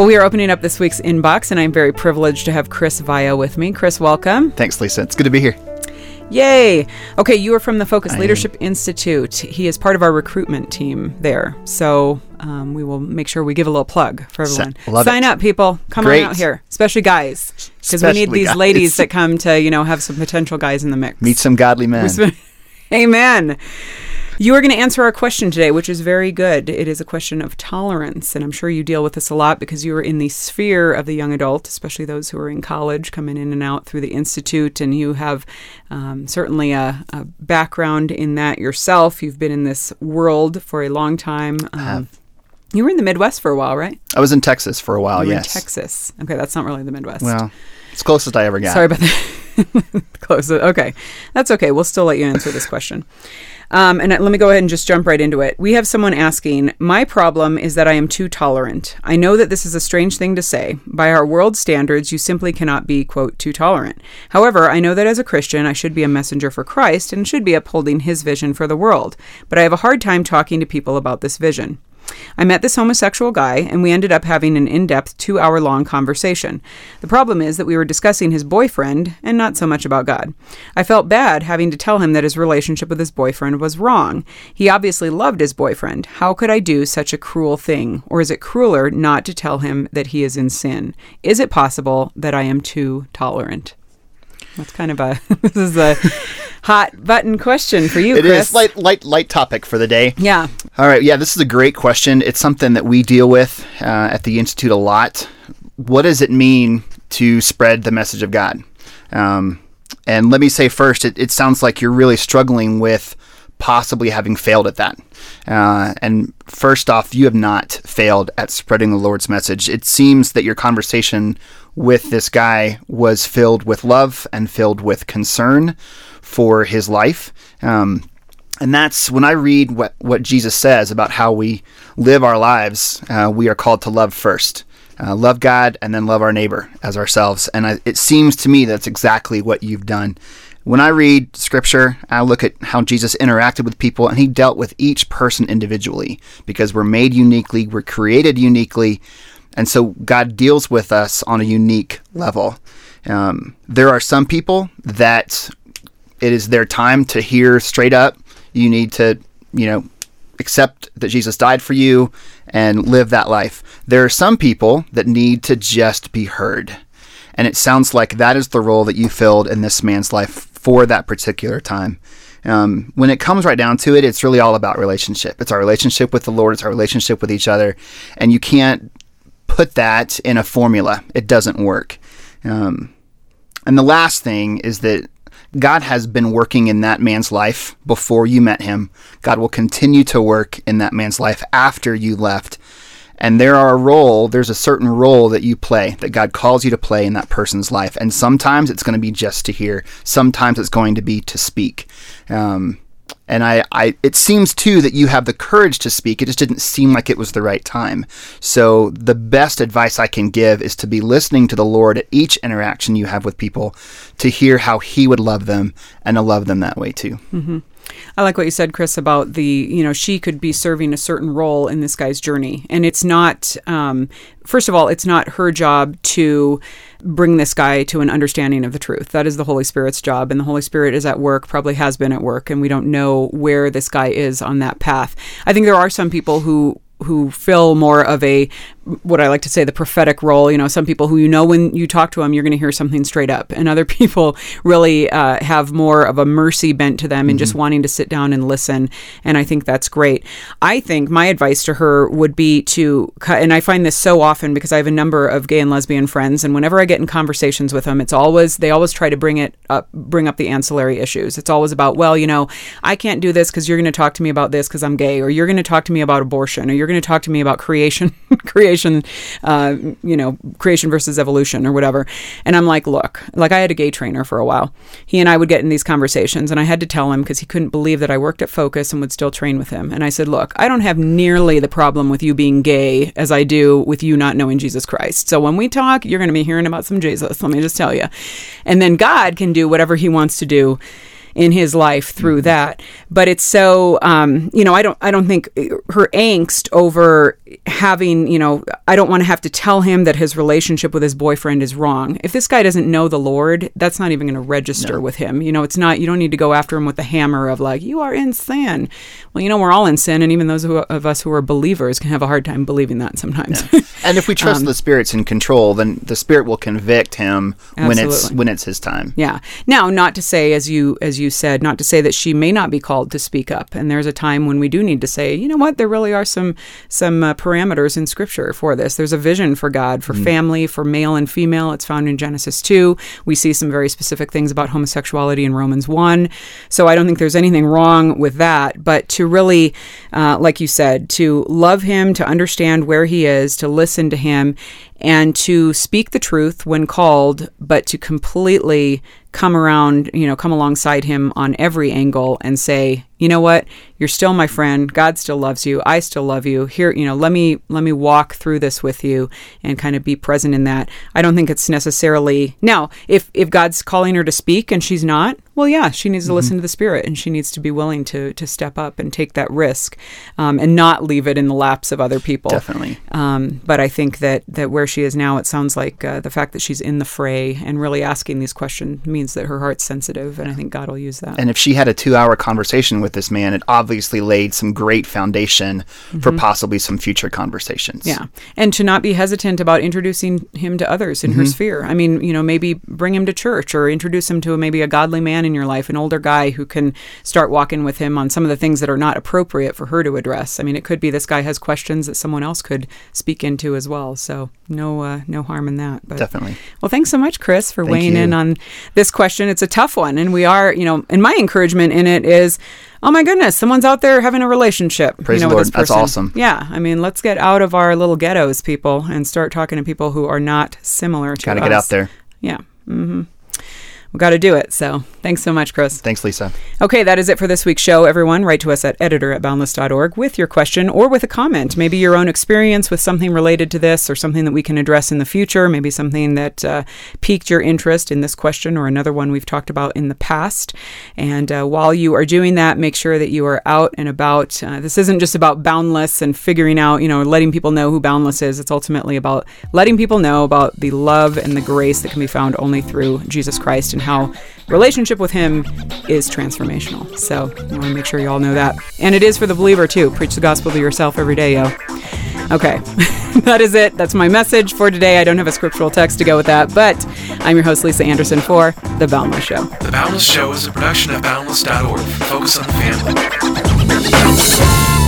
Well, we are opening up this week's inbox, and I'm very privileged to have Chris Via with me. Chris, welcome. Thanks, Lisa. It's good to be here. Yay. Okay, you are from the Focus Leadership Institute. He is part of our recruitment team there. So we will make sure we give a little plug for everyone. Sign up, people. Come on out here, especially guys, because we need these ladies that come to, have some potential guys in the mix. Meet some godly men. Amen. You are going to answer our question today, which is very good. It is a question of tolerance, and I'm sure you deal with this a lot because you are in the sphere of the young adult, especially those who are in college, coming in and out through the Institute, and you have certainly a background in that yourself. You've been in this world for a long time. You were in the Midwest for a while, right? I was in Texas for a while, yes. In Texas. Okay, that's not really the Midwest. Well, it's closest I ever got. Sorry about that. Closest. Okay. That's okay. We'll still let you answer this question. And let me go ahead and just jump right into it. We have someone asking, my problem is that I am too tolerant. I know that this is a strange thing to say. By our world standards, you simply cannot be, quote, too tolerant. However, I know that as a Christian, I should be a messenger for Christ and should be upholding his vision for the world. But I have a hard time talking to people about this vision. I met this homosexual guy, and we ended up having an in-depth 2-hour-long conversation. The problem is that we were discussing his boyfriend and not so much about God. I felt bad having to tell him that his relationship with his boyfriend was wrong. He obviously loved his boyfriend. How could I do such a cruel thing? Or is it crueler not to tell him that he is in sin? Is it possible that I am too tolerant? That's kind of this is a hot button question for you, Chris. It is light topic for the day. Yeah. All right. Yeah, this is a great question. It's something that we deal with at the Institute a lot. What does it mean to spread the message of God? And let me say first, it sounds like you're really struggling with possibly having failed at that. And first off, you have not failed at spreading the Lord's message. It seems that your conversation with this guy was filled with love and filled with concern for his life. And that's when I read what Jesus says about how we live our lives, we are called to love first. Love God and then love our neighbor as ourselves. And it seems to me that's exactly what you've done. When I read Scripture, I look at how Jesus interacted with people, and he dealt with each person individually because we're made uniquely, we're created uniquely, and so God deals with us on a unique level. There are some people that it is their time to hear straight up, you need to, accept that Jesus died for you and live that life. There are some people that need to just be heard. And it sounds like that is the role that you filled in this man's life for that particular time. When it comes right down to it, it's really all about relationship. It's our relationship with the Lord. It's our relationship with each other. And you can't put that in a formula. It doesn't work. And the last thing is that God has been working in that man's life before you met him. God will continue to work in that man's life after you left. And there's a certain role that you play, that God calls you to play in that person's life. And sometimes it's going to be just to hear. Sometimes it's going to be to speak. And it seems too that you have the courage to speak. It just didn't seem like it was the right time. So the best advice I can give is to be listening to the Lord at each interaction you have with people, to hear how he would love them and to love them that way too. Mm-hmm. I like what you said, Chris, about she could be serving a certain role in this guy's journey. And it's not, first of all, it's not her job to bring this guy to an understanding of the truth. That is the Holy Spirit's job. And the Holy Spirit is at work, probably has been at work. And we don't know where this guy is on that path. I think there are some people who fill more of a, what I like to say, the prophetic role. Some people who, when you talk to them, you're going to hear something straight up. And other people really have more of a mercy bent to them and just wanting to sit down and listen. And I think that's great. I think my advice to her would be to cut, and I find this so often because I have a number of gay and lesbian friends, and whenever I get in conversations with them, they always try to bring up the ancillary issues. It's always about, I can't do this because you're going to talk to me about this because I'm gay, or you're going to talk to me about abortion, or you're going to talk to me about creation versus evolution or whatever. And I'm like, look, I had a gay trainer for a while. He and I would get in these conversations, and I had to tell him because he couldn't believe that I worked at Focus and would still train with him. And I said, look, I don't have nearly the problem with you being gay as I do with you not knowing Jesus Christ. So when we talk, you're going to be hearing about some Jesus. Let me just tell you. And then God can do whatever he wants to do in his life through that. But it's so, I don't think her angst over having, I don't want to have to tell him that his relationship with his boyfriend is wrong. If this guy doesn't know the Lord, that's not even going to register with him. It's not, you don't need to go after him with the hammer of like, you are in sin. Well, we're all in sin, and even those of us who are believers can have a hard time believing that sometimes. Yeah. And if we trust the Spirit's in control, then the Spirit will convict him when it's his time. Yeah. Now, not to say, as you said, not to say that she may not be called to speak up. And there's a time when we do need to say, you know what, there really are some parameters in Scripture for this. There's a vision for God, for family, for male and female. It's found in Genesis 2. We see some very specific things about homosexuality in Romans 1. So I don't think there's anything wrong with that. But to really, like you said, to love him, to understand where he is, to listen to him, and to speak the truth when called, but to completely come alongside him on every angle and say, you know what, you're still my friend. God still loves you. I still love you. Here, let me walk through this with you and kind of be present in that. I don't think it's necessarily now. If God's calling her to speak and she's not, well, yeah, she needs to listen to the Spirit, and she needs to be willing to step up and take that risk, and not leave it in the laps of other people. Definitely. But I think that where she is now, it sounds like the fact that she's in the fray and really asking these questions means that her heart's sensitive, and I think God will use that. And if she had a 2-hour conversation with this man, it obviously laid some great foundation for possibly some future conversations. Yeah. And to not be hesitant about introducing him to others in her sphere. I mean, maybe bring him to church or introduce him to maybe a godly man in your life, an older guy who can start walking with him on some of the things that are not appropriate for her to address. I mean, it could be this guy has questions that someone else could speak into as well. So no harm in that. But, definitely. Well, thanks so much, Chris, for weighing in on this question. It's a tough one. And we are, and my encouragement in it is, oh my goodness, someone's out there having a relationship. Praise the with Lord. this person. That's awesome. Yeah. I mean, let's get out of our little ghettos, people, and start talking to people who are not similar to us. Got to get out there. Yeah. Mm-hmm. We've got to do it. So thanks so much, Chris. Thanks, Lisa. Okay, that is it for this week's show, everyone. Write to us at editor@boundless.org with your question or with a comment. Maybe your own experience with something related to this, or something that we can address in the future. Maybe something that piqued your interest in this question or another one we've talked about in the past. And while you are doing that, make sure that you are out and about. This isn't just about Boundless and figuring out, letting people know who Boundless is. It's ultimately about letting people know about the love and the grace that can be found only through Jesus Christ, and how relationship with him is transformational. So I want to make sure you all know that. And it is for the believer too. Preach the gospel to yourself every day, yo. Okay, that is it. That's my message for today. I don't have a scriptural text to go with that, but I'm your host, Lisa Anderson, for The Boundless Show. The Boundless Show is a production of Boundless.org. Focus on the family.